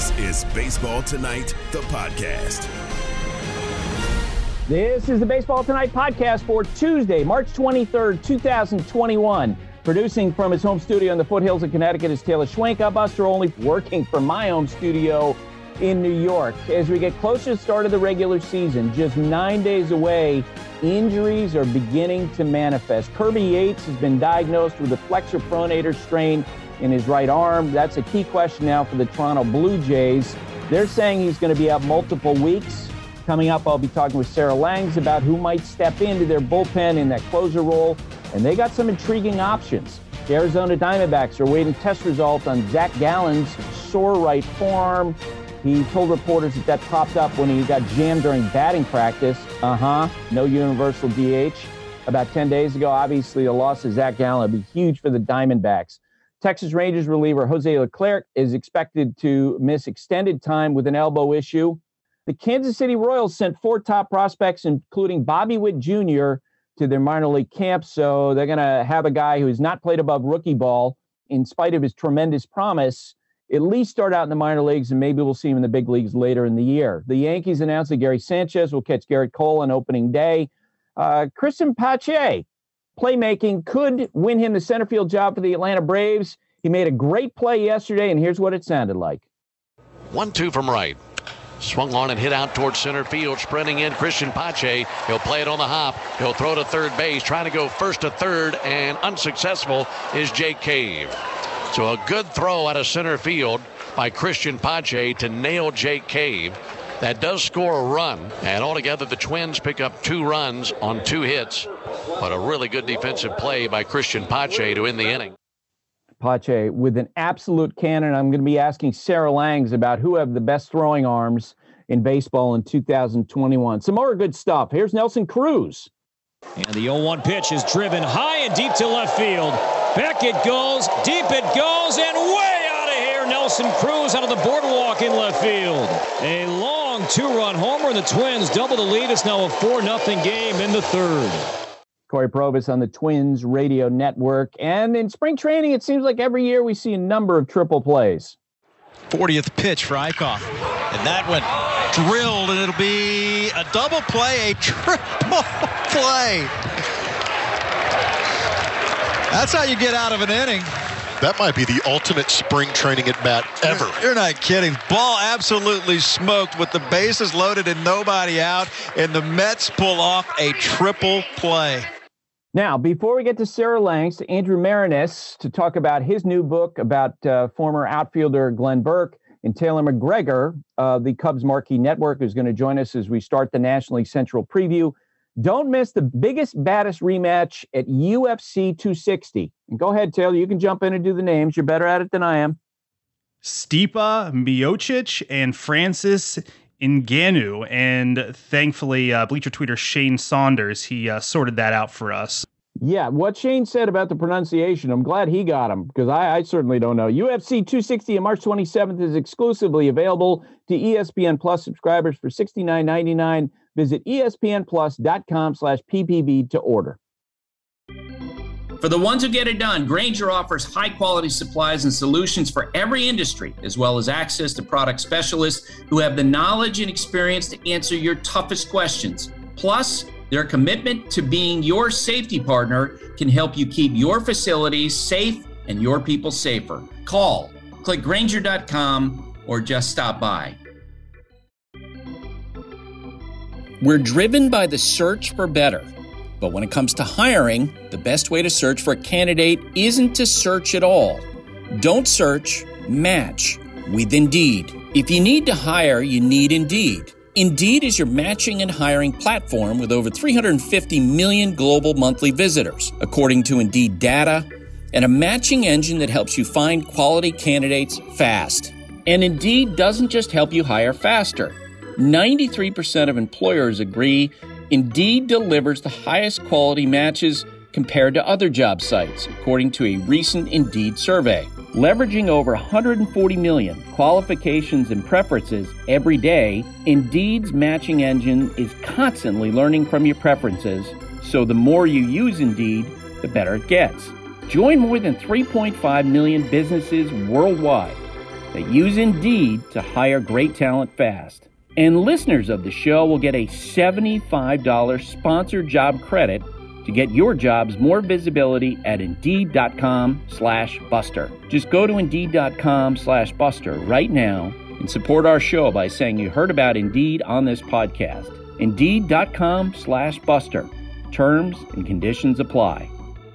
This is Baseball Tonight, the podcast. This is the Baseball Tonight podcast for Tuesday, March 23rd, 2021. Producing from his home studio in the foothills of Connecticut is Taylor Schwenka. Buster Olney working from my home studio in New York. As we get closer to the start of the regular season, just 9 days away, injuries are beginning to manifest. Kirby Yates has been diagnosed with a flexor pronator strain in his right arm. That's a key question now for the Toronto Blue Jays. They're saying he's going to be out multiple weeks. Coming up, I'll be talking with Sarah Langs about who might step into their bullpen in that closer role. And they got some intriguing options. The Arizona Diamondbacks are waiting test results on Zach Gallen's sore right forearm. He told reporters that popped up when he got jammed during batting practice. No universal DH. About 10 days ago, obviously, the loss of Zach Gallen would be huge for the Diamondbacks. Texas Rangers reliever Jose Leclerc is expected to miss extended time with an elbow issue. The Kansas City Royals sent 4 top prospects, including Bobby Witt Jr., to their minor league camp. So they're going to have a guy who has not played above rookie ball, in spite of his tremendous promise, at least start out in the minor leagues, and maybe we'll see him in the big leagues later in the year. The Yankees announced that Gary Sanchez will catch Garrett Cole on opening day. Cristian Pache, playmaking, could win him the center field job for the Atlanta Braves. He made a great play yesterday, and here's what it sounded like. 1-2 from right. Swung on and hit out towards center field. Sprinting in Cristian Pache. He'll play it on the hop. He'll throw to third base. Trying to go first to third, and unsuccessful is Jake Cave. So a good throw out of center field by Cristian Pache to nail Jake Cave. That does score a run. And altogether, the Twins pick up 2 runs on 2 hits. But a really good defensive play by Cristian Pache to end the inning. Pache with an absolute cannon. I'm going to be asking Sarah Langs about who have the best throwing arms in baseball in 2021. Some more good stuff. Here's Nelson Cruz. And the 0-1 pitch is driven high and deep to left field. Back it goes, deep it goes, and way out of here. Nelson Cruz out of the boardwalk in left field. A long 2-run homer, and the Twins double the lead. It's now a 4-0 game in the third. Corey Probus on the Twins radio network. And in spring training, it seems like every year we see a number of triple plays. 40th pitch for Eichhoff. And that one drilled, and it'll be a double play, a triple play. That's how you get out of an inning. That might be the ultimate spring training at bat ever. You're not kidding. Ball absolutely smoked with the bases loaded and nobody out, and the Mets pull off a triple play. Now, before we get to Sarah Langs, to Andrew Marinis to talk about his new book about former outfielder Glenn Burke, and Taylor McGregor, the Cubs Marquee Network, who's going to join us as we start the National League Central preview. Don't miss the biggest, baddest rematch at UFC 260. And go ahead, Taylor. You can jump in and do the names. You're better at it than I am. Stipe Miocic and Francis Ngannou. And thankfully, Bleacher Tweeter Shane Saunders, he sorted that out for us. Yeah, what Shane said about the pronunciation, I'm glad he got him, because I certainly don't know. UFC 260 on March 27th is exclusively available to ESPN Plus subscribers for $69.99. Visit espnplus.com/PPV to order. For the ones who get it done, Grainger offers high-quality supplies and solutions for every industry, as well as access to product specialists who have the knowledge and experience to answer your toughest questions. Plus, their commitment to being your safety partner can help you keep your facilities safe and your people safer. Call, click Grainger.com, or just stop by. We're driven by the search for better. But when it comes to hiring, the best way to search for a candidate isn't to search at all. Don't search, match with Indeed. If you need to hire, you need Indeed. Indeed is your matching and hiring platform with over 350 million global monthly visitors, according to Indeed data, and a matching engine that helps you find quality candidates fast. And Indeed doesn't just help you hire faster. 93% of employers agree Indeed delivers the highest quality matches compared to other job sites, according to a recent Indeed survey. Leveraging over 140 million qualifications and preferences every day, Indeed's matching engine is constantly learning from your preferences, so the more you use Indeed, the better it gets. Join more than 3.5 million businesses worldwide. that use Indeed to hire great talent fast. And listeners of the show will get a $75 sponsored job credit to get your jobs more visibility at Indeed.com/Buster. Just go to Indeed.com/Buster right now and support our show by saying you heard about Indeed on this podcast. Indeed.com/Buster. Terms and conditions apply.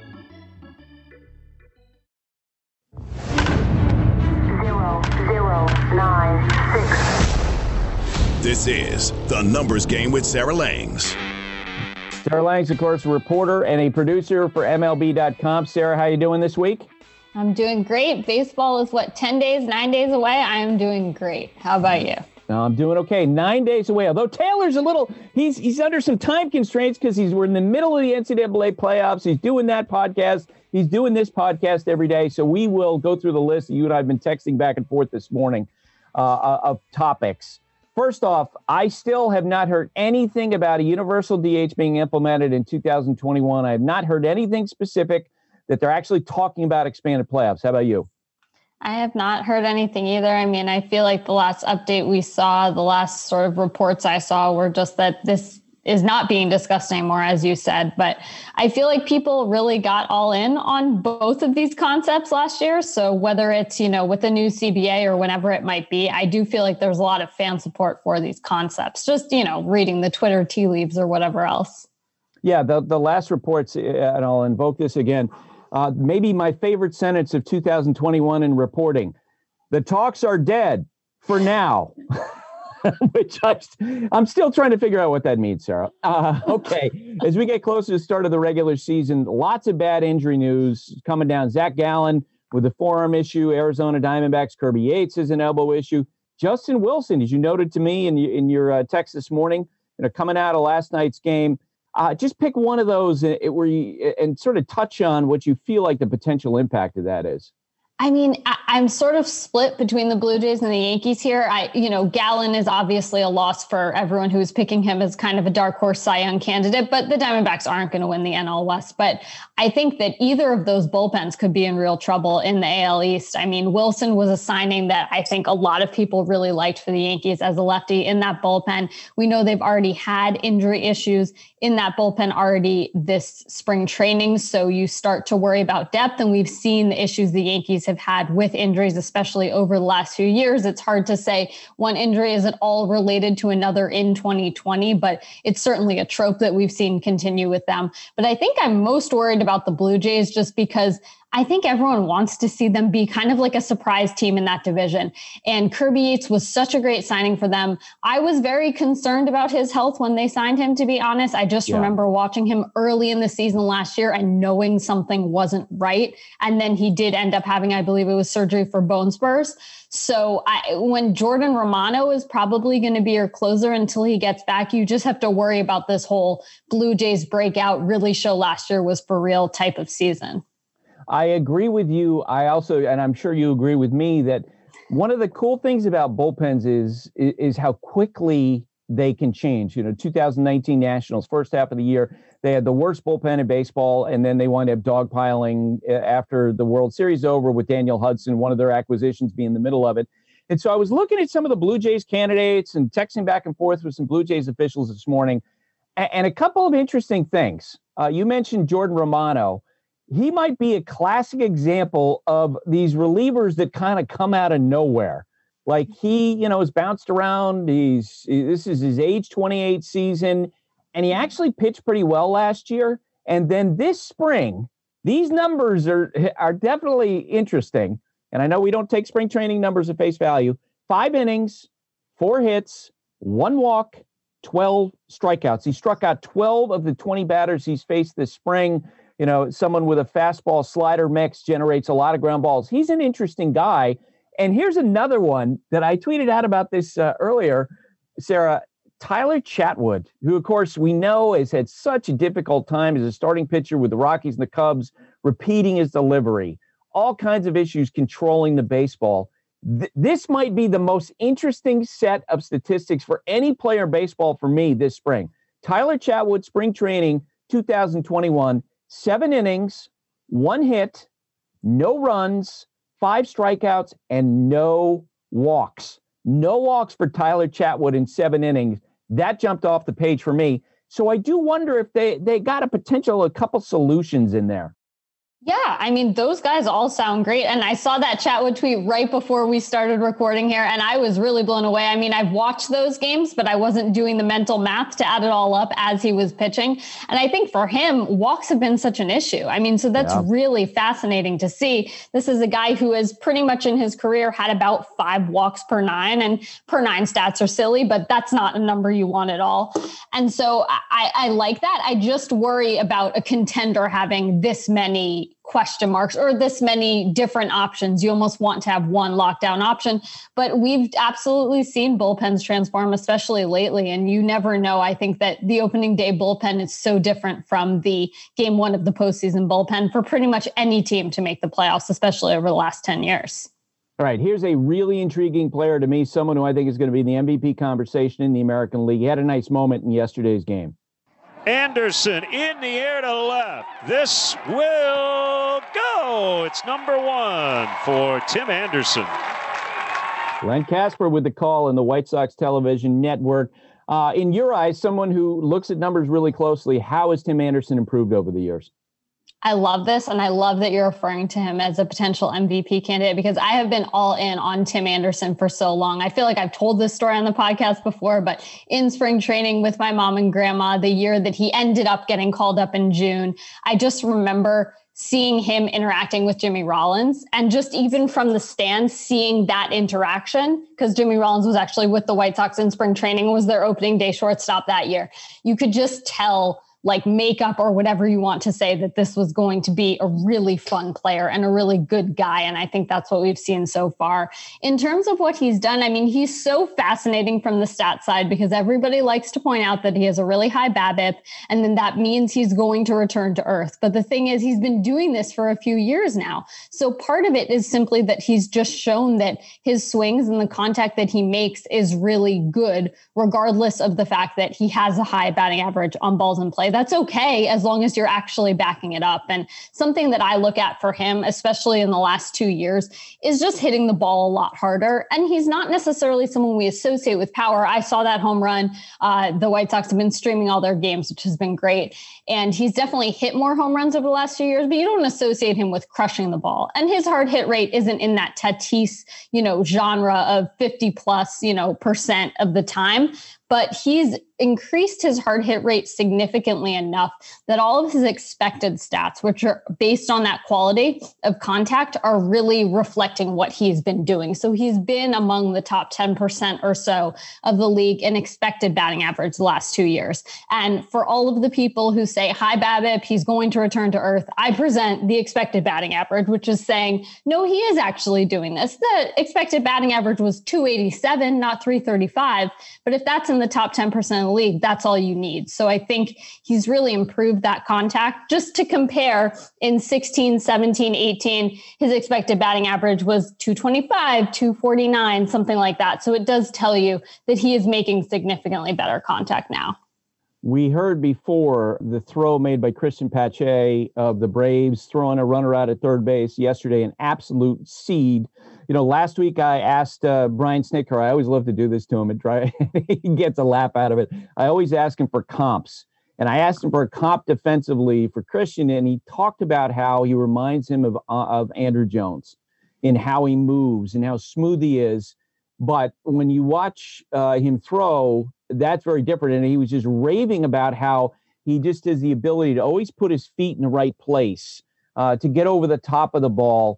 This is The Numbers Game with Sarah Langs. Sarah Langs, of course, a reporter and a producer for MLB.com. Sarah, how you doing this week? I'm doing great. Baseball is 9 days away. I am doing great. How about you? No, I'm doing okay. 9 days away. Although Taylor's he's under some time constraints because we're in the middle of the NCAA playoffs. He's doing that podcast. He's doing this podcast every day. So we will go through the list that you and I have been texting back and forth this morning of topics. First off, I still have not heard anything about a universal DH being implemented in 2021. I have not heard anything specific that they're actually talking about expanded playoffs. How about you? I have not heard anything either. I mean, I feel like the last update we saw, the last sort of reports I saw were just that this is not being discussed anymore, as you said. But I feel like people really got all in on both of these concepts last year. So whether it's, with the new CBA or whenever it might be, I do feel like there's a lot of fan support for these concepts, just, reading the Twitter tea leaves or whatever else. Yeah, the last reports, and I'll invoke this again, maybe my favorite sentence of 2021 in reporting: the talks are dead for now. Which I'm still trying to figure out what that means, Sarah. Okay, as we get closer to the start of the regular season, lots of bad injury news coming down. Zach Gallen with a forearm issue, Arizona Diamondbacks. Kirby Yates has an elbow issue. Justin Wilson, as you noted to me in your text this morning, coming out of last night's game. Just pick one of those and sort of touch on what you feel like the potential impact of that is. I mean, I'm sort of split between the Blue Jays and the Yankees here. Gallen is obviously a loss for everyone who's picking him as kind of a dark horse Cy Young candidate, but the Diamondbacks aren't going to win the NL West. But I think that either of those bullpens could be in real trouble in the AL East. I mean, Wilson was a signing that I think a lot of people really liked for the Yankees as a lefty in that bullpen. We know they've already had injury issues in that bullpen already this spring training. So you start to worry about depth, and we've seen the issues the Yankees have had with injuries, especially over the last few years. It's hard to say one injury isn't all related to another in 2020, but it's certainly a trope that we've seen continue with them. But I think I'm most worried about the Blue Jays just because I think everyone wants to see them be kind of like a surprise team in that division. And Kirby Yates was such a great signing for them. I was very concerned about his health when they signed him, to be honest. I just remember watching him early in the season last year and knowing something wasn't right. And then he did end up having, I believe it was surgery for bone spurs. So when Jordan Romano is probably going to be your closer until he gets back, you just have to worry about this whole Blue Jays breakout really show last year was for real type of season. I agree with you. I also, and I'm sure you agree with me, that one of the cool things about bullpens is how quickly they can change. 2019 Nationals, first half of the year, they had the worst bullpen in baseball, and then they wound up dogpiling after the World Series over with Daniel Hudson, one of their acquisitions being in the middle of it. And so I was looking at some of the Blue Jays candidates and texting back and forth with some Blue Jays officials this morning, and a couple of interesting things. You mentioned Jordan Romano. He might be a classic example of these relievers that kind of come out of nowhere. Like he, has bounced around. This is his age 28 season, and he actually pitched pretty well last year. And then this spring, these numbers are definitely interesting. And I know we don't take spring training numbers at face value. 5 innings, 4 hits, 1 walk, 12 strikeouts. He struck out 12 of the 20 batters he's faced this spring. Someone with a fastball slider mix generates a lot of ground balls. He's an interesting guy. And here's another one that I tweeted out about this earlier, Sarah. Tyler Chatwood, who, of course, we know has had such a difficult time as a starting pitcher with the Rockies and the Cubs, repeating his delivery, all kinds of issues controlling the baseball. This might be the most interesting set of statistics for any player in baseball for me this spring. Tyler Chatwood, spring training 2021. 7 innings, 1 hit, no runs, 5 strikeouts, and no walks. No walks for Tyler Chatwood in 7 innings. That jumped off the page for me. So I do wonder if they got a couple solutions in there. Yeah, I mean, those guys all sound great. And I saw that Chatwood tweet right before we started recording here, and I was really blown away. I mean, I've watched those games, but I wasn't doing the mental math to add it all up as he was pitching. And I think for him, walks have been such an issue. I mean, so that's really fascinating to see. This is a guy who has pretty much in his career had about 5 walks per 9, and per 9 stats are silly, but that's not a number you want at all. And so I like that. I just worry about a contender having this many question marks or this many different options. You almost want to have one lockdown option, but we've absolutely seen bullpens transform, especially lately. And you never know. I think that the opening day bullpen is so different from the game 1 of the postseason bullpen for pretty much any team to make the playoffs, especially over the last 10 years. All right, here's a really intriguing player to me, someone who I think is going to be in the MVP conversation in the American League. He had a nice moment in yesterday's game. Anderson in the air to left. This will go. It's number 1 for Tim Anderson. Len Casper with the call in the White Sox television network. In your eyes, someone who looks at numbers really closely, how has Tim Anderson improved over the years? I love this, and I love that you're referring to him as a potential MVP candidate because I have been all in on Tim Anderson for so long. I feel like I've told this story on the podcast before, but in spring training with my mom and grandma, the year that he ended up getting called up in June, I just remember seeing him interacting with Jimmy Rollins, and just even from the stands, seeing that interaction, because Jimmy Rollins was actually with the White Sox in spring training, was their opening day shortstop that year. You could just tell, like makeup or whatever you want to say, that this was going to be a really fun player and a really good guy. And I think that's what we've seen so far. In terms of what he's done, I mean, he's so fascinating from the stat side because everybody likes to point out that he has a really high BABIP, and then that means he's going to return to earth. But the thing is, he's been doing this for a few years now. So part of it is simply that he's just shown that his swings and the contact that he makes is really good, regardless of the fact that he has a high batting average on balls in play. That's okay as long as you're actually backing it up. And something that I look at for him, especially in the last 2 years, is just hitting the ball a lot harder. And he's not necessarily someone we associate with power. I saw that home run. The White Sox have been streaming all their games, which has been great. And he's definitely hit more home runs over the last few years, but you don't associate him with crushing the ball. And his hard hit rate isn't in that Tatis, genre of 50+%, of the time. But he's increased his hard hit rate significantly enough that all of his expected stats, which are based on that quality of contact, are really reflecting what he's been doing. So he's been among the top 10% or so of the league in expected batting average the last 2 years. And for all of the people who say high BABIP, he's going to return to earth, I present the expected batting average, which is saying, no, he is actually doing this. The expected batting average was 287, not 335. But if that's in the top 10% of the league, that's all you need. So I think he's really improved that contact. Just to compare, in 16, 17, 18, his expected batting average was 225, 249, something like that. So it does tell you that he is making significantly better contact now. We heard before the throw made by Christian Pache of the Braves, throwing a runner out at third base yesterday, an absolute seed. Last week I asked Brian Snitker, I always love to do this to him. He gets a laugh out of it. I always ask him for comps. And I asked him for a comp defensively for Christian, and he talked about how he reminds him of Andrew Jones in how he moves and how smooth he is. But when you watch him throw, that's very different. And he was just raving about how he just has the ability to always put his feet in the right place, to get over the top of the ball,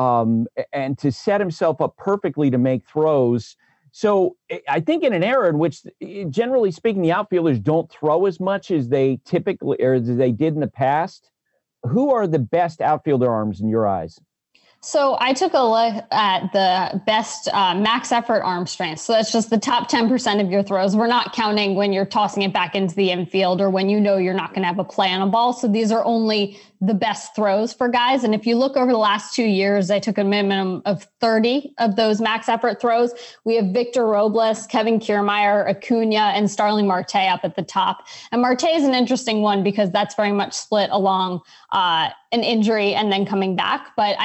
and to set himself up perfectly to make throws. So I think in an era in which, generally speaking, the outfielders don't throw as much as they typically, or as they did in the past, who are the best outfielder arms in your eyes? So I took a look at the best max effort arm strength. So that's just the top 10% of your throws. We're not counting when you're tossing it back into the infield or when you're not going to have a play on a ball. So these are only the best throws for guys. And if you look over the last 2 years, I took a minimum of 30 of those max effort throws. We have Victor Robles, Kevin Kiermaier, Acuna, and Starling Marte up at the top. And Marte is an interesting one because that's very much split along an injury and then coming back. But I think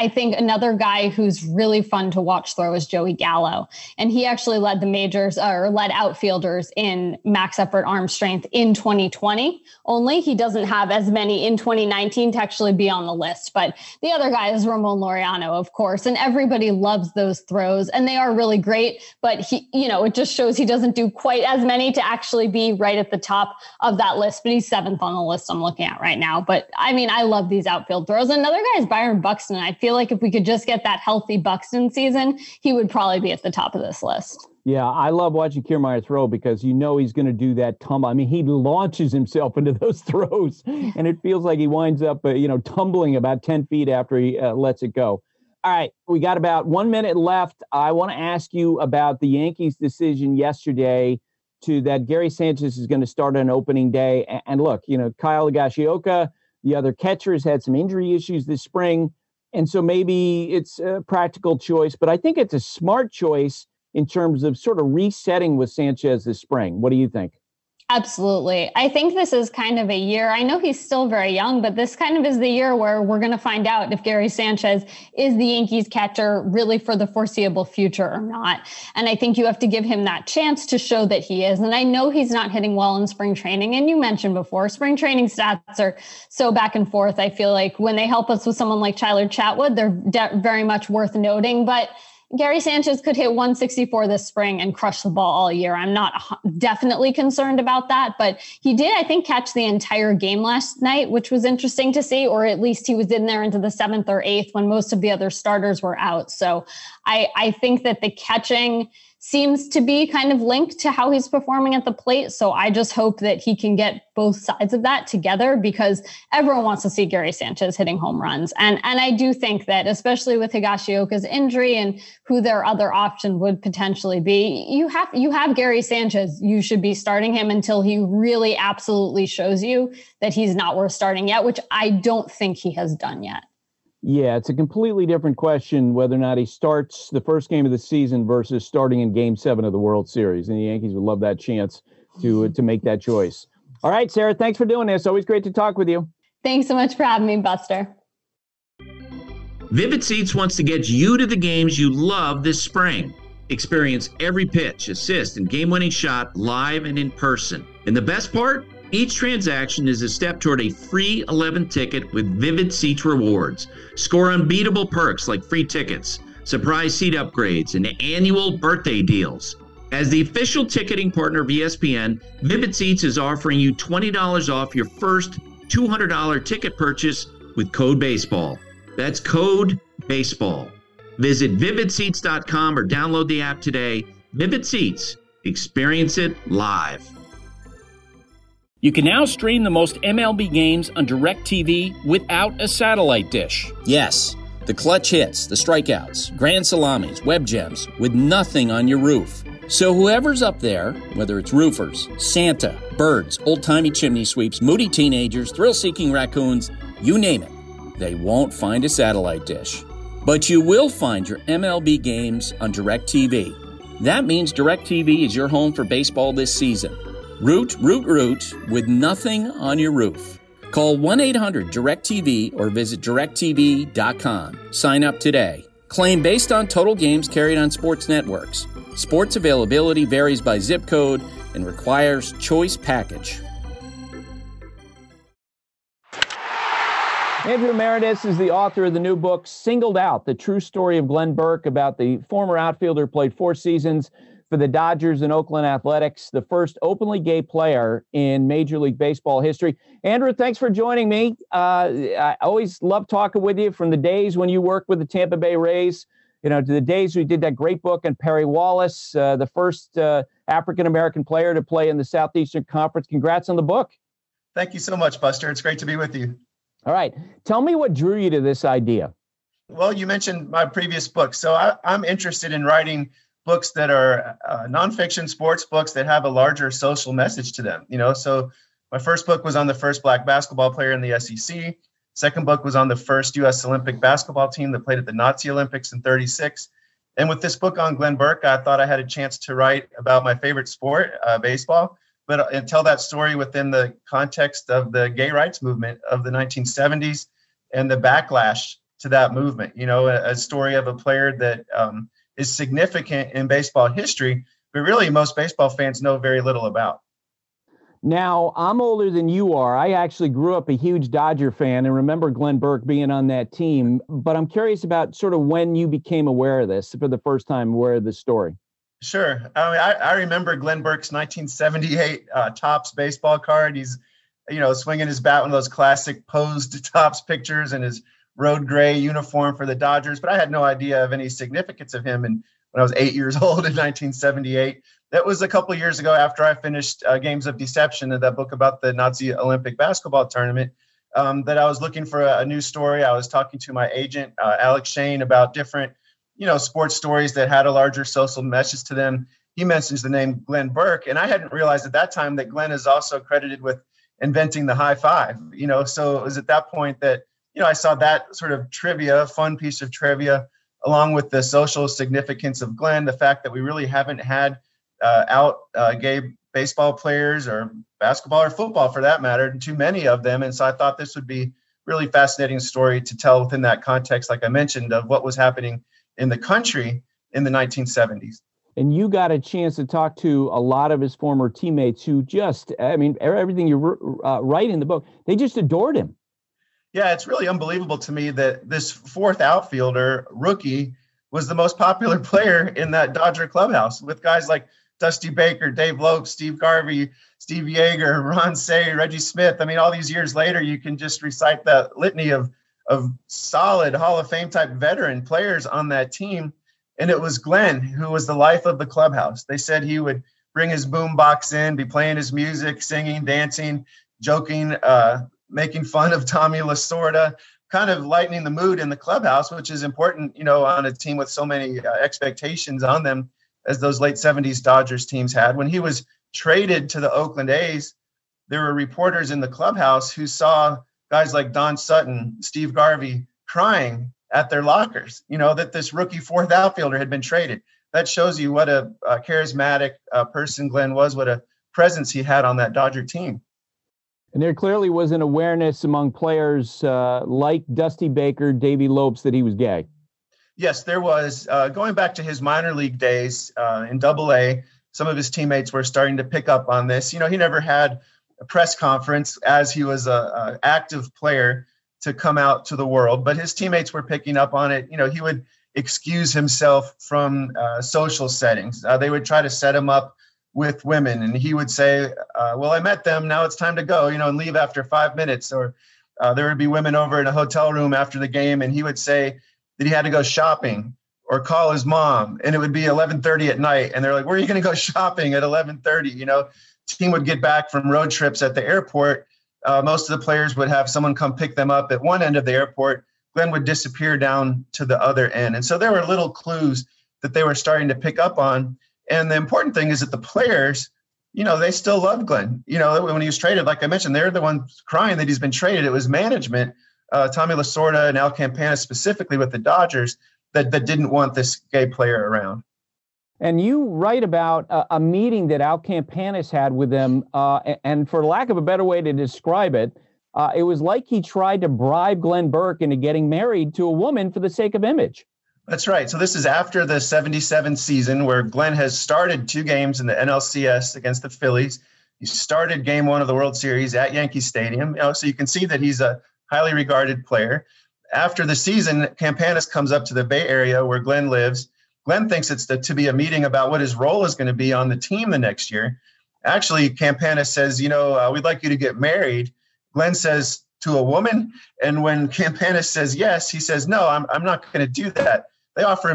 another guy who's really fun to watch throw is Joey Gallo. And he actually led the majors or led outfielders in max effort arm strength in 2020 only. He doesn't have as many in 2019 to actually be on the list. But the other guy is Ramon Laureano, of course. And everybody loves those throws and they are really great. But he, it just shows he doesn't do quite as many to actually be right at the top of that list. But he's 7th on the list I'm looking at right now. But I mean, I love these outfield throws. Another guy is Byron Buxton. I feel like if we could just get that healthy Buxton season, he would probably be at the top of this list. Yeah, I love watching Kiermaier throw because he's going to do that tumble. I mean, he launches himself into those throws, and it feels like he winds up, tumbling about 10 feet after he lets it go. All right, we got about 1 minute left. I want to ask you about the Yankees' decision yesterday that Gary Sanchez is going to start on opening day. And look, Kyle Higashioka, the other catchers, had some injury issues this spring. And so maybe it's a practical choice, but I think it's a smart choice in terms of sort of resetting with Sanchez this spring. What do you think? Absolutely. I think this is kind of a year. I know he's still very young, but this kind of is the year where we're going to find out if Gary Sanchez is the Yankees catcher really for the foreseeable future or not. And I think you have to give him that chance to show that he is. And I know he's not hitting well in spring training. And you mentioned before, spring training stats are so back and forth. I feel like when they help us with someone like Tyler Chatwood, they're very much worth noting. But Gary Sanchez could hit 164 this spring and crush the ball all year. I'm not definitely concerned about that, but he did, I think, catch the entire game last night, which was interesting to see, or at least he was in there into the 7th or 8th when most of the other starters were out. So I think that the catching seems to be kind of linked to how he's performing at the plate. So I just hope that he can get both sides of that together because everyone wants to see Gary Sanchez hitting home runs. And I do think that, especially with Higashioka's injury and who their other option would potentially be, you have Gary Sanchez. You should be starting him until he really absolutely shows you that he's not worth starting yet, which I don't think he has done yet. Yeah, it's a completely different question whether or not he starts the first game of the season versus starting in Game 7 of the World Series. And the Yankees would love that chance to make that choice. All right, Sarah, thanks for doing this. Always great to talk with you. Thanks so much for having me, Buster. Vivid Seats wants to get you to the games you love this spring. Experience every pitch, assist, and game-winning shot live and in person. And the best part? Each transaction is a step toward a free 11th ticket with Vivid Seats rewards. Score unbeatable perks like free tickets, surprise seat upgrades, and annual birthday deals. As the official ticketing partner of ESPN, Vivid Seats is offering you $20 off your first $200 ticket purchase with code BASEBALL. That's code BASEBALL. Visit vividseats.com or download the app today. Vivid Seats. Experience it live. You can now stream the most MLB games on DirecTV without a satellite dish. Yes, the clutch hits, the strikeouts, grand salamis, web gems, with nothing on your roof. So whoever's up there, whether it's roofers, Santa, birds, old-timey chimney sweeps, moody teenagers, thrill-seeking raccoons, you name it, they won't find a satellite dish. But you will find your MLB games on DirecTV. That means DirecTV is your home for baseball this season. Root with nothing on your roof. Call 1-800-DIRECTV or visit directtv.com. Sign up today. Claim based on total games carried on sports networks. Sports availability varies by zip code and requires choice package. Andrew Meredith is the author of the new book, Singled Out, the true story of Glenn Burke, about the former outfielder who played 4 seasons for the Dodgers and Oakland Athletics, the first openly gay player in Major League Baseball history. Andrew, thanks for joining me. I always love talking with you, from the days when you worked with the Tampa Bay Rays, to the days we did that great book on Perry Wallace, the first African-American player to play in the Southeastern Conference. Congrats on the book. Thank you so much, Buster. It's great to be with you. All right. Tell me what drew you to this idea. Well, you mentioned my previous book. So I'm interested in writing books that are nonfiction sports books that have a larger social message to them. So my first book was on the first Black basketball player in the SEC. Second book was on the first U.S. Olympic basketball team that played at the Nazi Olympics in '36. And with this book on Glenn Burke, I thought I had a chance to write about my favorite sport, baseball, and tell that story within the context of the gay rights movement of the 1970s and the backlash to that movement. You know, a story of a player that is significant in baseball history, but really most baseball fans know very little about. Now, I'm older than you are. I actually grew up a huge Dodger fan and remember Glenn Burke being on that team. But I'm curious about sort of when you became aware of this for the first time, aware of this story. Sure. I remember Glenn Burke's 1978 Topps baseball card. He's, you know, swinging his bat, one of those classic posed Topps pictures, and his road gray uniform for the Dodgers. But I had no idea of any significance of him. And when I was 8 years old in 1978, that was a couple of years ago after I finished Games of Deception, that book about the Nazi Olympic basketball tournament, that I was looking for a new story. I was talking to my agent, Alex Shane, about different, you know, sports stories that had a larger social message to them. He mentions the name Glenn Burke, and I hadn't realized at that time that Glenn is also credited with inventing the high five, you know. So it was at that point that, you know, I saw that sort of trivia, fun piece of trivia, along with the social significance of Glenn, the fact that we really haven't had gay baseball players or basketball or football for that matter, too many of them. And so I thought this would be really fascinating story to tell within that context, like I mentioned, of what was happening in the country in the 1970s. And you got a chance to talk to a lot of his former teammates who just, I mean, everything you write in the book, they just adored him. Yeah, it's really unbelievable to me that this fourth outfielder, rookie, was the most popular player in that Dodger clubhouse, with guys like Dusty Baker, Dave Lopes, Steve Garvey, Steve Yeager, Ron Cey, Reggie Smith. I mean, all these years later, you can just recite that litany of solid Hall of Fame type veteran players on that team. And it was Glenn who was the life of the clubhouse. They said he would bring his boombox in, be playing his music, singing, dancing, joking, making fun of Tommy Lasorda, kind of lightening the mood in the clubhouse, which is important, you know, on a team with so many expectations on them as those late 70s Dodgers teams had. When he was traded to the Oakland A's, there were reporters in the clubhouse who saw guys like Don Sutton, Steve Garvey crying at their lockers, you know, that this rookie fourth outfielder had been traded. That shows you what a charismatic person Glenn was, what a presence he had on that Dodger team. And there clearly was an awareness among players like Dusty Baker, Davey Lopes, that he was gay. Yes, there was. Going back to his minor league days in Double-A, some of his teammates were starting to pick up on this. You know, he never had a press conference as he was a active player to come out to the world, but his teammates were picking up on it. You know, he would excuse himself from social settings. They would try to set him up with women, and he would say, well, I met them, now it's time to go, you know, and leave after 5 minutes. Or there would be women over in a hotel room after the game, and he would say that he had to go shopping or call his mom, and it would be 11:30 at night, and they're like, where are you going to go shopping at 11:30? You know, team would get back from road trips at the airport. Most of the players would have someone come pick them up at one end of the airport. Glenn would disappear down to the other end. And so there were little clues that they were starting to pick up on. And the important thing is that the players, you know, they still loved Glenn. You know, when he was traded, like I mentioned, they're the ones crying that he's been traded. It was management, Tommy Lasorda and Al Campana specifically with the Dodgers, that didn't want this gay player around. And you write about a meeting that Al Campanis had with them, and for lack of a better way to describe it, it was like he tried to bribe Glenn Burke into getting married to a woman for the sake of image. That's right. So this is after the 77 season, where Glenn has started 2 games in the NLCS against the Phillies. He started game 1 of the World Series at Yankee Stadium. You know, so you can see that he's a highly regarded player. After the season, Campanis comes up to the Bay Area where Glenn lives. Glenn thinks it's to be a meeting about what his role is going to be on the team the next year. Actually, Campanis says, you know, we'd like you to get married. Glenn says, to a woman? And when Campanis says yes, he says, no, I'm not going to do that. They offer him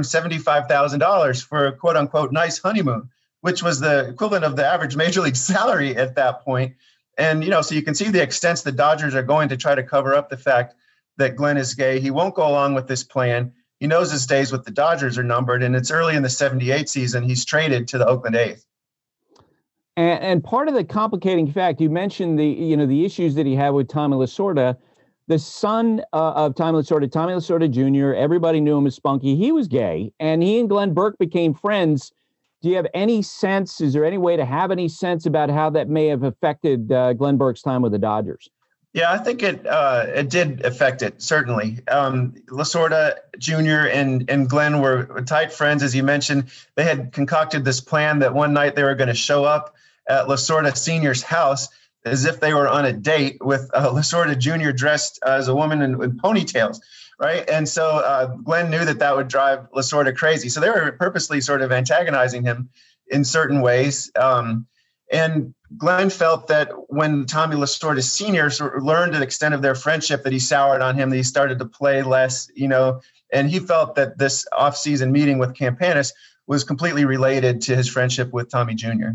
$75,000 for a quote unquote nice honeymoon, which was the equivalent of the average major league salary at that point. And, you know, so you can see the extent the Dodgers are going to try to cover up the fact that Glenn is gay. He won't go along with this plan. He knows his days with the Dodgers are numbered, and it's early in the 78 season. He's traded to the Oakland A's. And part of the complicating fact, you mentioned the issues that he had with Tommy Lasorda. The son of Tommy Lasorda Jr., everybody knew him as Spunky. He was gay, and he and Glenn Burke became friends. Do you have any sense, is there any way to have any sense about how that may have affected Glenn Burke's time with the Dodgers? Yeah, I think it did affect it, certainly. Lasorda Jr. and Glenn were tight friends, as you mentioned. They had concocted this plan that one night they were going to show up at Lasorda Sr.'s house as if they were on a date, with Lasorda Jr. dressed as a woman in ponytails, right? And so Glenn knew that would drive Lasorda crazy. So they were purposely sort of antagonizing him in certain ways. And Glenn felt that when Tommy Lasorda Sr. sort of learned the extent of their friendship, that he soured on him, that he started to play less, and he felt that this offseason meeting with Campanis was completely related to his friendship with Tommy Jr.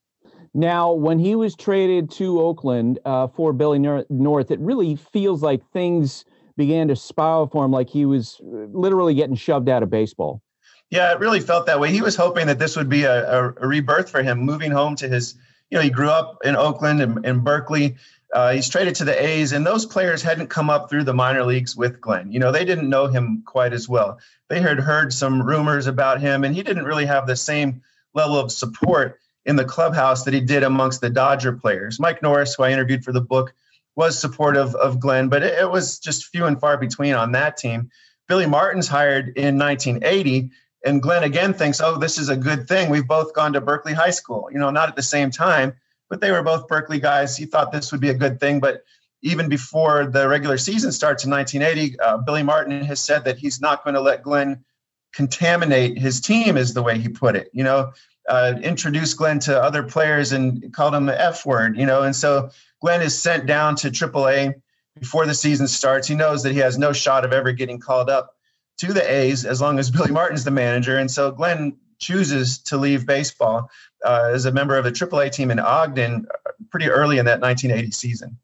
Now, when he was traded to Oakland for Billy North, it really feels like things began to spiral for him, like he was literally getting shoved out of baseball. Yeah, it really felt that way. He was hoping that this would be a rebirth for him, moving home to his, he grew up in Oakland and Berkeley. He's traded to the A's, and those players hadn't come up through the minor leagues with Glenn. They didn't know him quite as well. They had heard some rumors about him, and he didn't really have the same level of support in the clubhouse that he did amongst the Dodger players. Mike Norris, who I interviewed for the book, was supportive of Glenn, but it was just few and far between on that team. Billy Martin's hired in 1980. And Glenn again thinks, oh, this is a good thing. We've both gone to Berkeley High School, not at the same time, but they were both Berkeley guys. He thought this would be a good thing. But even before the regular season starts in 1980, Billy Martin has said that he's not going to let Glenn contaminate his team, is the way he put it. Introduce Glenn to other players and called him the F word, and so Glenn is sent down to AAA before the season starts. He knows that he has no shot of ever getting called up to the A's as long as Billy Martin's the manager. And so Glenn chooses to leave baseball as a member of the AAA team in Ogden pretty early in that 1980 season.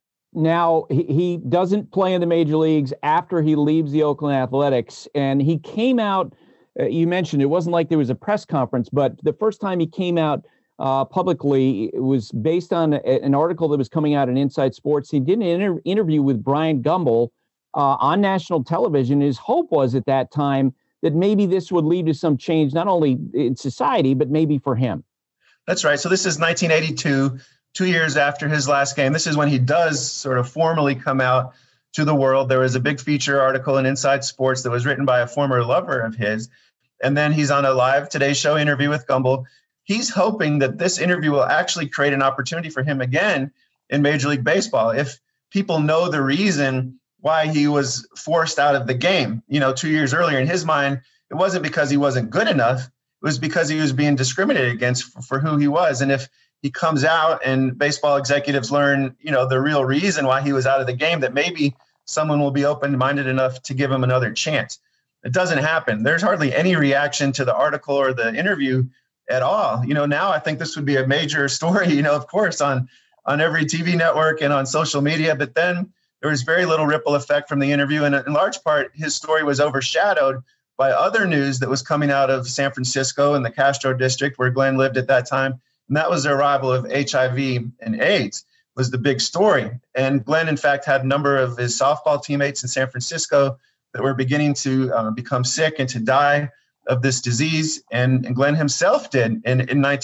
Now, he doesn't play in the major leagues after he leaves the Oakland Athletics. And he came out, you mentioned it wasn't like there was a press conference, but the first time he came out publicly, it was based on an article that was coming out in Inside Sports. He did an interview with Brian Gumbel on national television. His hope was at that time that maybe this would lead to some change, not only in society, but maybe for him. That's right. So this is 1982, 2 years after his last game. This is when he does sort of formally come out to the world. There was a big feature article in Inside Sports that was written by a former lover of his. And then he's on a live Today Show interview with Gumbel. He's hoping that this interview will actually create an opportunity for him again in Major League Baseball. If people know the reason why he was forced out of the game, 2 years earlier, in his mind, it wasn't because he wasn't good enough. It was because he was being discriminated against for who he was. And if he comes out and baseball executives learn, the real reason why he was out of the game, that maybe someone will be open-minded enough to give him another chance. It doesn't happen. There's hardly any reaction to the article or the interview at all. Now I think this would be a major story, of course, on every TV network and on social media. But then there was very little ripple effect from the interview. And in large part, his story was overshadowed by other news that was coming out of San Francisco and the Castro district where Glenn lived at that time. And that was the arrival of HIV and AIDS was the big story. And Glenn, in fact, had a number of his softball teammates in San Francisco that were beginning to become sick and to die of this disease. And Glenn himself did in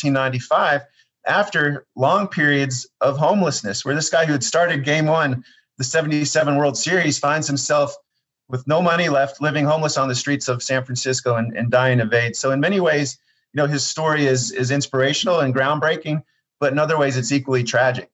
1995 after long periods of homelessness, where this guy who had started game one, the 77 World Series, finds himself with no money left, living homeless on the streets of San Francisco and dying of AIDS. So in many ways, his story is inspirational and groundbreaking, but in other ways, it's equally tragic.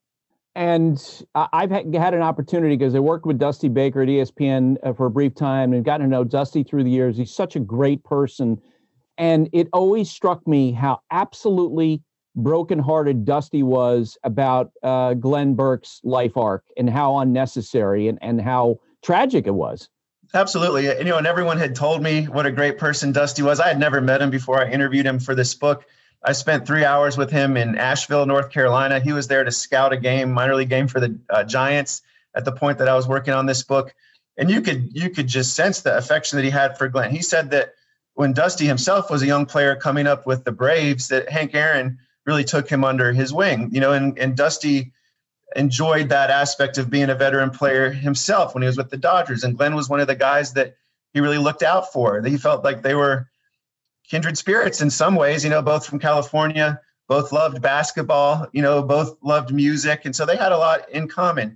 And I've had an opportunity, because I worked with Dusty Baker at ESPN for a brief time and gotten to know Dusty through the years. He's such a great person. And it always struck me how absolutely brokenhearted Dusty was about Glenn Burke's life arc and how unnecessary and how tragic it was. Absolutely. And everyone had told me what a great person Dusty was. I had never met him before I interviewed him for this book. I spent 3 hours with him in Asheville, North Carolina. He was there to scout a game, minor league game for the Giants at the point that I was working on this book. And you could just sense the affection that he had for Glenn. He said that when Dusty himself was a young player coming up with the Braves, that Hank Aaron really took him under his wing, and Dusty enjoyed that aspect of being a veteran player himself when he was with the Dodgers. And Glenn was one of the guys that he really looked out for, that he felt like they were kindred spirits in some ways, both from California, both loved basketball, both loved music. And so they had a lot in common.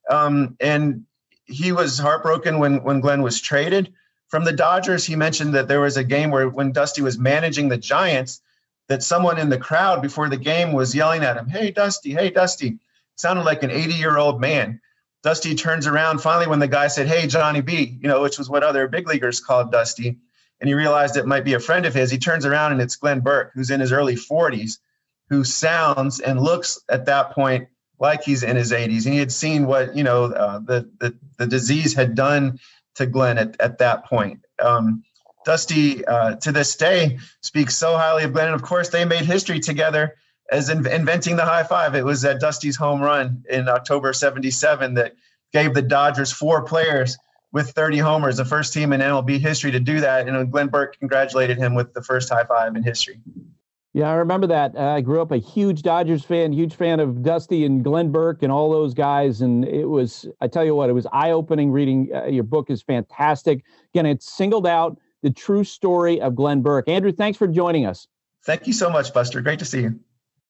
And he was heartbroken when Glenn was traded from the Dodgers. He mentioned that there was a game where when Dusty was managing the Giants, that someone in the crowd before the game was yelling at him, "Hey, Dusty, hey, Dusty." It sounded like an 80-year-old man. Dusty turns around finally when the guy said, "Hey, Johnny B," which was what other big leaguers called Dusty. And he realized it might be a friend of his. He turns around and it's Glenn Burke, who's in his early 40s, who sounds and looks at that point like he's in his 80s. And he had seen what, the disease had done to Glenn at that point. Dusty, to this day, speaks so highly of Glenn. And of course, they made history together as inventing the high five. It was at Dusty's home run in October '77 that gave the Dodgers 4 players with 30 homers, the first team in MLB history to do that. And Glenn Burke congratulated him with the first high five in history. Yeah, I remember that. I grew up a huge Dodgers fan, huge fan of Dusty and Glenn Burke and all those guys. And it was, I tell you what, it was eye-opening reading. Your book is fantastic. Again, it singled out the true story of Glenn Burke. Andrew, thanks for joining us. Thank you so much, Buster. Great to see you.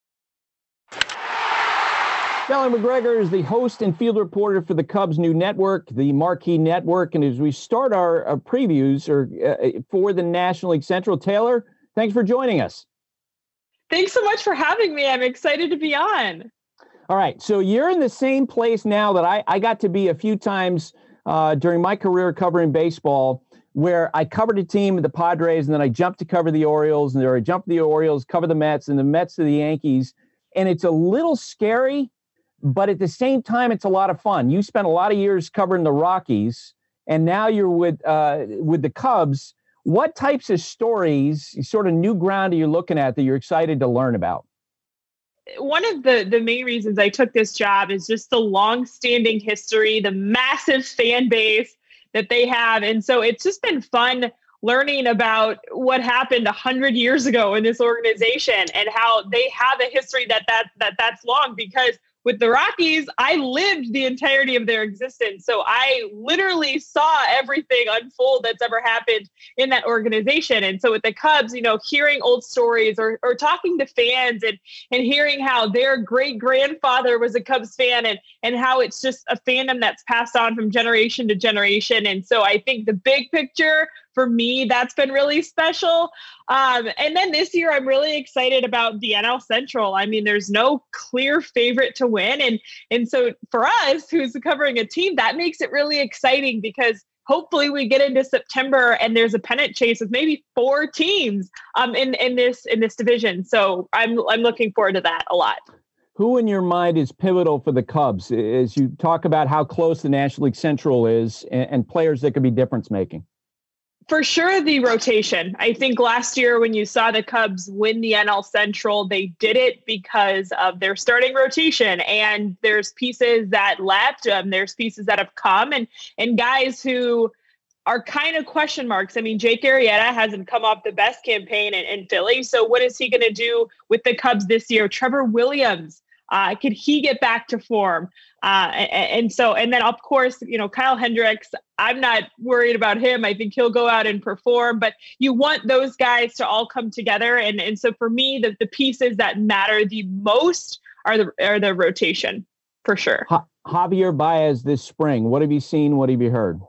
Shelly McGregor is the host and field reporter for the Cubs' new network, the Marquee Network. And as we start our previews for the National League Central, Taylor, thanks for joining us. Thanks so much for having me. I'm excited to be on. All right. So you're in the same place now that I got to be a few times during my career covering baseball, where I covered a team, the Padres, and then I jumped to cover the Orioles, and then I jumped to the Orioles, cover the Mets, and the Mets to the Yankees. And it's a little scary, but at the same time, it's a lot of fun. You spent a lot of years covering the Rockies, and now you're with the Cubs. What types of stories, sort of new ground, are you looking at that you're excited to learn about? One of the main reasons I took this job is just the long-standing history, the massive fan base that they have. And so it's just been fun learning about what happened 100 years ago in this organization and how they have a history that's long, because with the Rockies, I lived the entirety of their existence. So I literally saw everything unfold that's ever happened in that organization. And so with the Cubs, hearing old stories or talking to fans and hearing how their great-grandfather was a Cubs fan and how it's just a fandom that's passed on from generation to generation. And so I think the big picture, for me, that's been really special. And then this year, I'm really excited about the NL Central. I mean, there's no clear favorite to win. And so for us, who's covering a team, that makes it really exciting, because hopefully we get into September and there's a pennant chase with maybe 4 teams in this division. So I'm looking forward to that a lot. Who in your mind is pivotal for the Cubs as you talk about how close the National League Central is and players that could be difference making? For sure, the rotation. I think last year when you saw the Cubs win the NL Central, they did it because of their starting rotation. And there's pieces that left, there's pieces that have come, and guys who are kind of question marks. I mean, Jake Arrieta hasn't come off the best campaign in Philly. So what is he going to do with the Cubs this year? Trevor Williams, could he get back to form? And then of course, Kyle Hendricks, I'm not worried about him. I think he'll go out and perform, but you want those guys to all come together. And so for me, the pieces that matter the most are the rotation, for sure. Javier Baez this spring. What have you seen? What have you heard?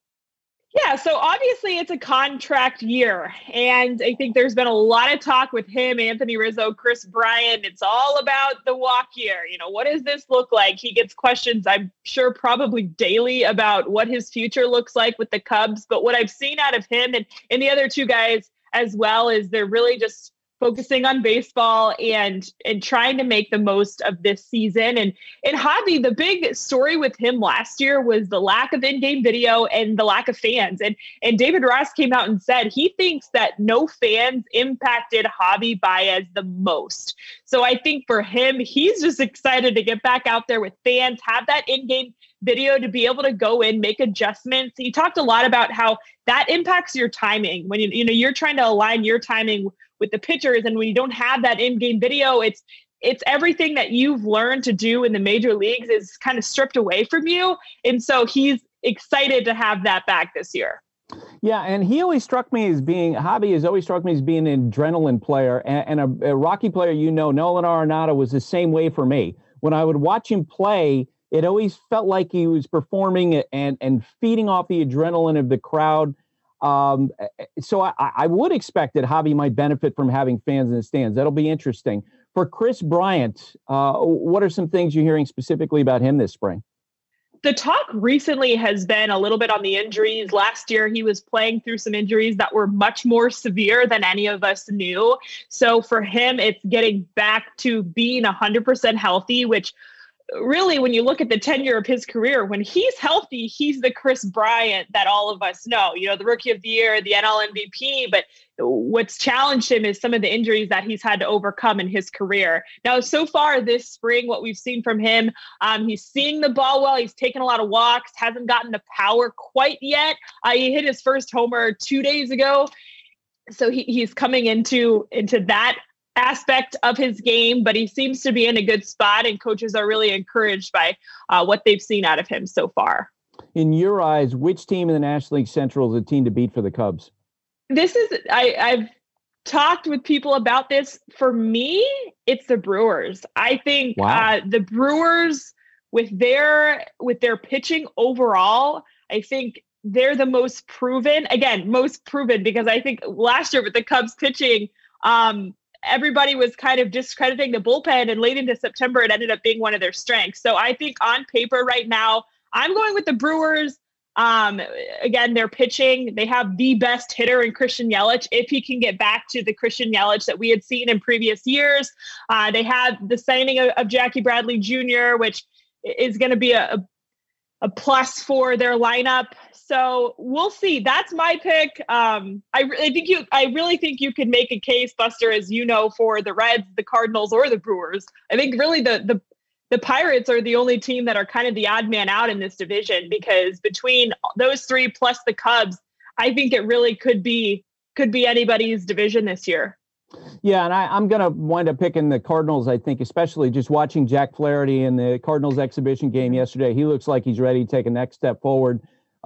Yeah, so obviously it's a contract year, and I think there's been a lot of talk with him, Anthony Rizzo, Chris Bryant. It's all about the walk year. What does this look like? He gets questions, I'm sure, probably daily about what his future looks like with the Cubs. But what I've seen out of him and the other 2 guys as well is they're really just focusing on baseball and trying to make the most of this season. And Javi, the big story with him last year was the lack of in-game video and the lack of fans. And David Ross came out and said he thinks that no fans impacted Javi Baez the most. So I think for him, he's just excited to get back out there with fans, have that in-game video to be able to go in, make adjustments. He talked a lot about how that impacts your timing when you're trying to align your timing with the pitchers, and when you don't have that in-game video, it's everything that you've learned to do in the major leagues is kind of stripped away from you. And so he's excited to have that back this year. Yeah, and Javi has always struck me as being an adrenaline player and a Rocky player. Nolan Arenado was the same way for me. When I would watch him play, it always felt like he was performing and feeding off the adrenaline of the crowd. So I would expect that Javi might benefit from having fans in the stands. That'll be interesting. For Kris Bryant, what are some things you're hearing specifically about him this spring? The talk recently has been a little bit on the injuries. Last year, he was playing through some injuries that were much more severe than any of us knew. So for him, it's getting back to being 100% healthy, which really, when you look at the tenure of his career, when he's healthy, he's the Kris Bryant that all of us know, the Rookie of the Year, the NL MVP. But what's challenged him is some of the injuries that he's had to overcome in his career. Now, so far this spring, what we've seen from him, he's seeing the ball well. He's taken a lot of walks, hasn't gotten the power quite yet. He hit his first homer 2 days ago. So he's coming into that aspect of his game, but he seems to be in a good spot, and coaches are really encouraged by what they've seen out of him so far. In your eyes, which team in the National League Central is a team to beat for the Cubs? I've talked with people about this. For me, it's the Brewers. I think the Brewers with their pitching overall, I think they're the most proven because I think last year with the Cubs pitching, everybody was kind of discrediting the bullpen, and late into September, it ended up being one of their strengths. So I think on paper right now, I'm going with the Brewers. Again, they're pitching. They have the best hitter in Christian Yelich, if he can get back to the Christian Yelich that we had seen in previous years. They had the signing of Jackie Bradley Jr., which is going to be a plus for their lineup. So we'll see. That's my pick. I really think you could make a case, Buster, as you know, for the Reds, the Cardinals, or the Brewers. I think really the Pirates are the only team that are kind of the odd man out in this division, because between those three plus the Cubs, I think it really could be anybody's division this year. Yeah, and I'm going to wind up picking the Cardinals, I think, especially just watching Jack Flaherty in the Cardinals exhibition game yesterday. He looks like he's ready to take a next step forward.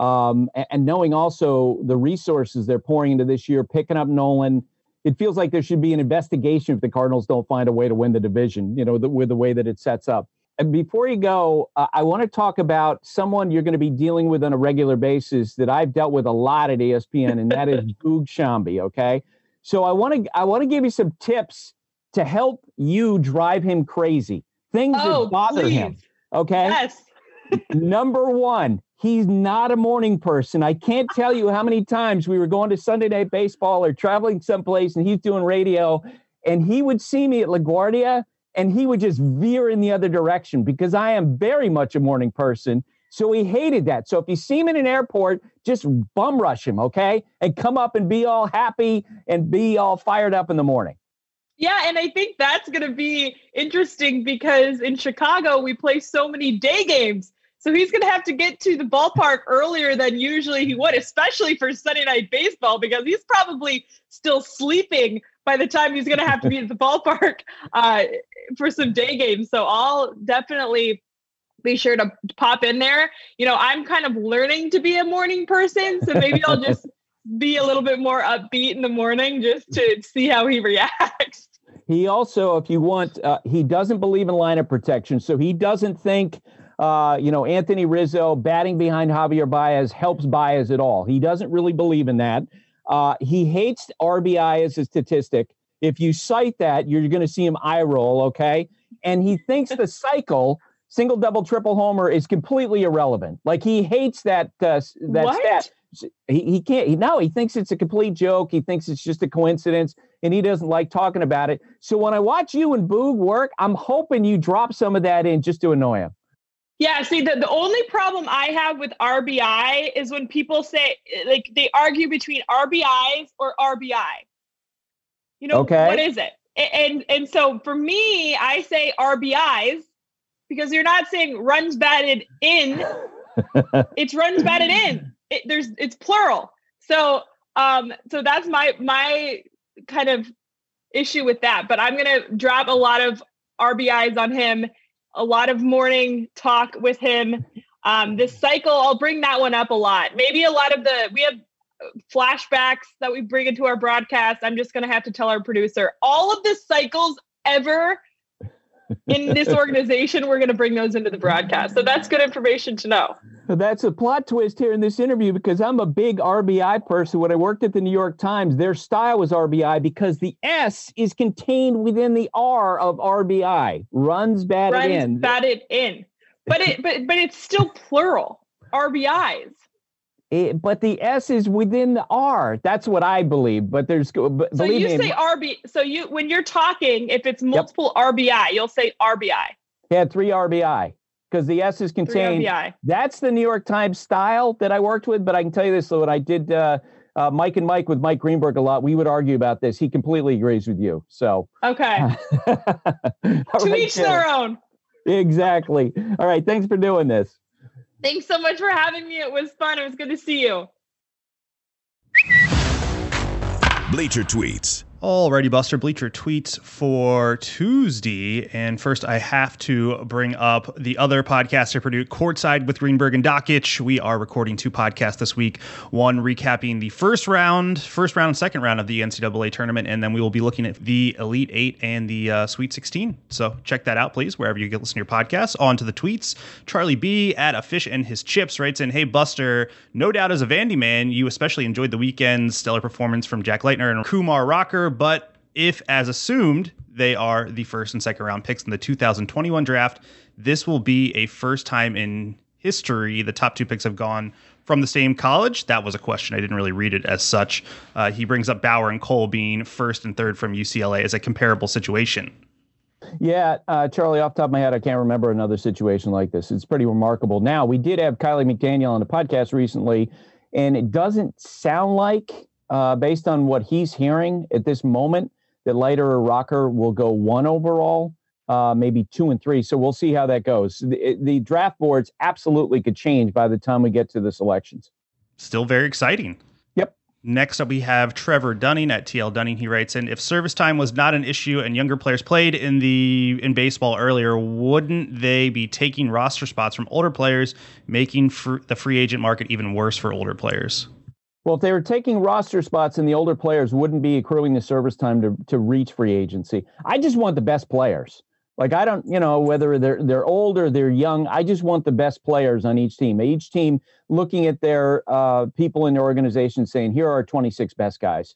And knowing also the resources they're pouring into this year, picking up Nolan, it feels like there should be an investigation if the Cardinals don't find a way to win the division, with the way that it sets up. And before you go, I want to talk about someone you're going to be dealing with on a regular basis that I've dealt with a lot at ESPN, and that is Boog Sciambi, okay? So I want to give you some tips to help you drive him crazy. Things that bother him. Okay. Yes. Number one, he's not a morning person. I can't tell you how many times we were going to Sunday Night Baseball or traveling someplace and he's doing radio, and he would see me at LaGuardia and he would just veer in the other direction because I am very much a morning person. So he hated that. So if you see him in an airport, just bum rush him, okay? And come up and be all happy and be all fired up in the morning. Yeah, and I think that's going to be interesting because in Chicago, we play so many day games. So he's going to have to get to the ballpark earlier than usually he would, especially for Sunday Night Baseball, because he's probably still sleeping by the time he's going to have to be at the ballpark for some day games. So I'll definitely be sure to pop in there. I'm kind of learning to be a morning person, so maybe I'll just be a little bit more upbeat in the morning just to see how he reacts. He also, if you want, he doesn't believe in lineup protection, so he doesn't think, Anthony Rizzo batting behind Javier Baez helps Baez at all. He doesn't really believe in that. He hates RBI as a statistic. If you cite that, you're going to see him eye roll, okay? And he thinks the cycle, single, double, triple homer, is completely irrelevant. Like, he hates that stat. He can't. He thinks it's a complete joke. He thinks it's just a coincidence, and he doesn't like talking about it. So when I watch you and Boog work, I'm hoping you drop some of that in just to annoy him. Yeah, see, the only problem I have with RBI is when people say, like, they argue between RBIs or RBI. Okay. What is it? And so for me, I say RBIs because you're not saying runs batted in. It's runs batted in. It's plural. So that's my kind of issue with that. But I'm going to drop a lot of RBIs on him, a lot of morning talk with him. This cycle, I'll bring that one up a lot. Maybe a lot of we have flashbacks that we bring into our broadcast. I'm just going to have to tell our producer all of the cycles ever in this organization, we're going to bring those into the broadcast. So that's good information to know. That's a plot twist here in this interview because I'm a big RBI person. When I worked at the New York Times, their style was RBI because the S is contained within the R of RBI. Runs batted in. But it's still plural. RBIs. But the S is within the R. That's what I believe. But there's so you say RB. So you when you're talking, if it's multiple RBI, you'll say RBI. Yeah, 3 RBI because the S is contained. 3 RBI. That's the New York Times style that I worked with. But I can tell you this: so when I did Mike and Mike with Mike Greenberg a lot, we would argue about this. He completely agrees with you. So okay, to each their own. Exactly. All right. Thanks for doing this. Thanks so much for having me. It was fun. It was good to see you. Bleacher Tweets. Alrighty, Buster. Bleacher Tweets for Tuesday. And first, I have to bring up the other podcast I produce, Courtside with Greenberg and Dockich. We are recording 2 podcasts this week. One recapping the first round and second round of the NCAA tournament. And then we will be looking at the Elite 8 and the Sweet 16. So check that out, please, wherever you get listen to your podcasts. On to the tweets. Charlie B at A Fish and His Chips writes in, "Hey, Buster, no doubt as a Vandy man, you especially enjoyed the weekend's stellar performance from Jack Leitner and Kumar Rocker. But if, as assumed, they are the first and second round picks in the 2021 draft, this will be a first time in history the top 2 picks have gone from the same college." That was a question. I didn't really read it as such. He brings up Bauer and Cole being first and third from UCLA as a comparable situation. Yeah, Charlie, off the top of my head, I can't remember another situation like this. It's pretty remarkable. Now, we did have Kylie McDaniel on the podcast recently, and it doesn't sound like, based on what he's hearing at this moment, that Leiter or Rocker will go 1 overall, maybe 2 and 3. So we'll see how that goes. The draft boards absolutely could change by the time we get to the selections. Still very exciting. Yep. Next up, we have Trevor Dunning at TL Dunning. He writes in, "If service time was not an issue and younger players played in baseball earlier, wouldn't they be taking roster spots from older players, making the free agent market even worse for older players?" Well, if they were taking roster spots and the older players wouldn't be accruing the service time to reach free agency. I just want the best players. Like, I don't, whether they're old or they're young, I just want the best players on each team. Each team looking at their people in their organization saying, here are our 26 best guys.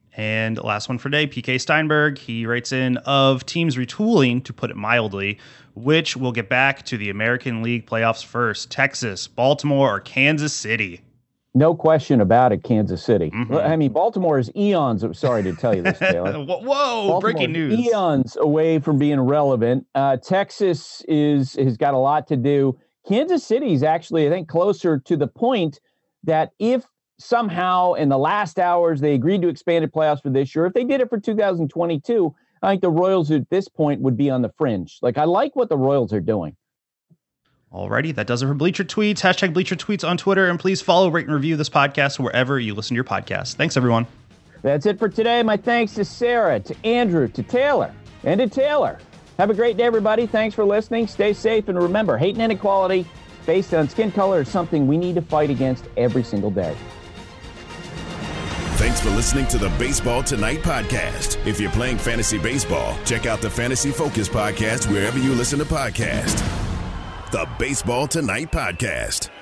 And last one for today, PK Steinberg. He writes in, "Of teams retooling, to put it mildly, which will get back to the American League playoffs first, Texas, Baltimore, or Kansas City?" No question about it, Kansas City. Mm-hmm. I mean, Baltimore is eons. Sorry to tell you this, Taylor. Whoa, breaking news. Eons away from being relevant. Texas has got a lot to do. Kansas City is actually, I think, closer to the point that if somehow in the last hours they agreed to expanded playoffs for this year, if they did it for 2022, I think the Royals at this point would be on the fringe. Like, I like what the Royals are doing. Alrighty, that does it for Bleacher Tweets. Hashtag Bleacher Tweets on Twitter, and please follow, rate, and review this podcast wherever you listen to your podcast. Thanks, everyone. That's it for today. My thanks to Sarah, to Andrew, to Taylor, and to Taylor. Have a great day, everybody. Thanks for listening. Stay safe, and remember, hate and inequality based on skin color is something we need to fight against every single day. Thanks for listening to the Baseball Tonight podcast. If you're playing fantasy baseball, check out the Fantasy Focus podcast wherever you listen to podcasts. The Baseball Tonight podcast.